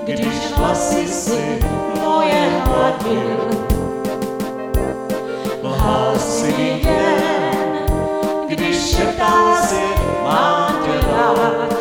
když vlasy si moje hladil. Lhal si mi jen, když šeptal si, mám tě rád.